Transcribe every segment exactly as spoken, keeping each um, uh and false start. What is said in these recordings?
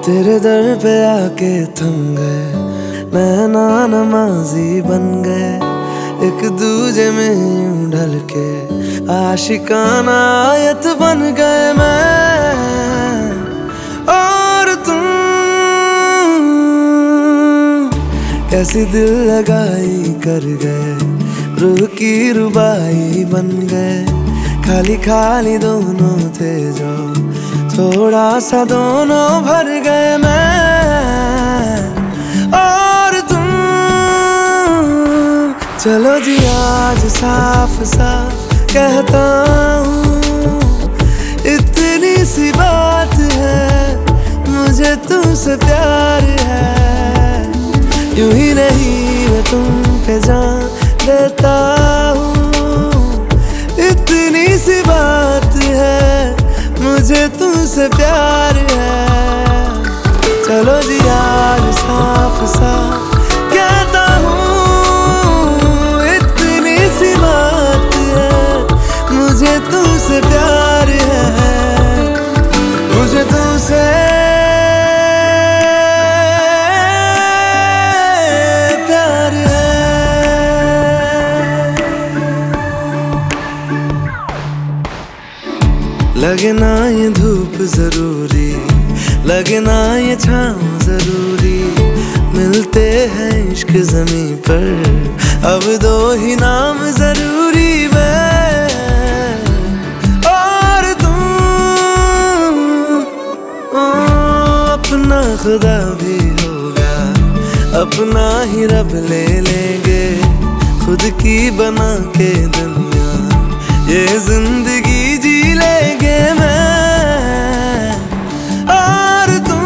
तेरे दर पे आके थम गए, नैना नमाजी बन गए, एक दूजे में यूं ढल के आशिकाना आयत बन गए मैं और तुम। कैसी दिल लगाई कर गए, रूह की रुबाई बन गए, खाली खाली दोनों थे जो थोड़ा सा दोनों भर गए मैं और तुम। चलो जी आज साफ साफ कहता हूँ, इतनी सी बात है, मुझे तुमसे प्यार है। यूं ही नहीं मैं तुम पे जान देता हूँ, इतनी सी बात है, मुझे तुमसे प्यार है। चलो जी आज साफ साफ कहता हूँ, इतनी सी बात है, मुझे तुमसे प्यार है, मुझे तुमसे प्यार है। लगे ना ये धूप जरूरी, लगे ना ये छाँव जरूरी, मिलते हैं इश्क ज़मीं पर, अब दो ही नाम जरूरी मैं और तुम। ओ, अपना खुदा भी होगा, अपना ही रब ले लेंगे, खुद की बना के दुनिया ये जिंदगी जी लेंगे मैं और तुम।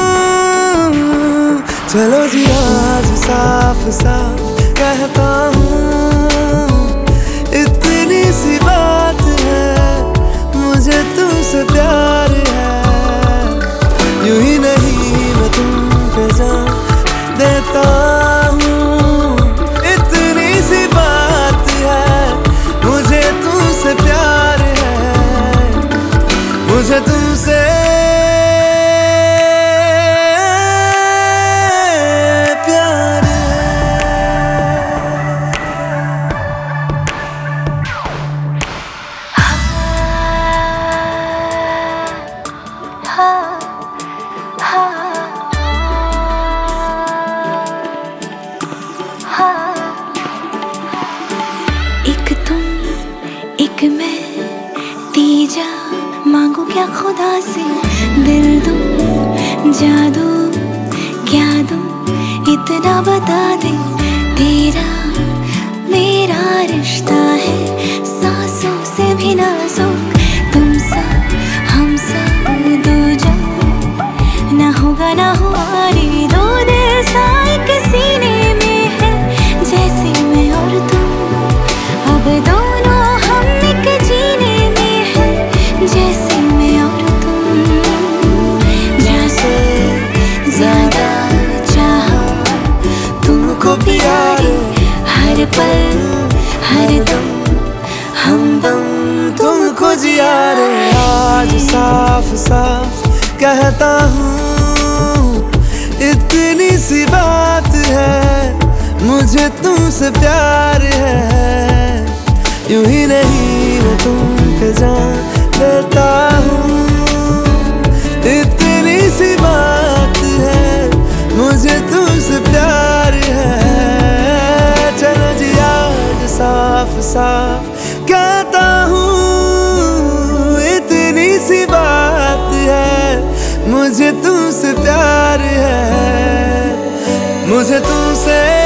चलो जी आज साफ साफ कहता हूँ, इतनी सी बात है, मुझे तुमसे प्यार है। यूं ही नहीं मैं तुम पे जान देता हूँ, इतनी सी बात है, मुझे तुमसे प्यार है, मुझे तुमसे प्यार है। एक तुम एक मैं, तीजा मांगू क्या खुदा से, दिल दूं जादू क्या दूं, इतना बता दे, तेरा मेरा रिश्ता है सांसों से भी नाजुक, तुम सा हम सा दो जो ना होगा ना हुआ रे, दो दिल सा एक सीने में है, जैसे मैं और तुम, अब दोनों हम एक जीने में है, जैसे मैं और तुम। जैसे ज्यादा चाहा तुमको प्यारे, हर पल हर दम हमदम तुमको जिया रे। आज साफ साफ कहता हूँ, इतनी सी बात है, मुझे तुमसे प्यार है। यूं ही नहीं मैं तुम पे जान देता हूँ, इतनी सी बात है, मुझे तुमसे प्यार है। चलो जी आज साफ साफ कहता हूँ, इतनी सी बात है, मुझे तुमसे प्यार है, मुझे तुमसे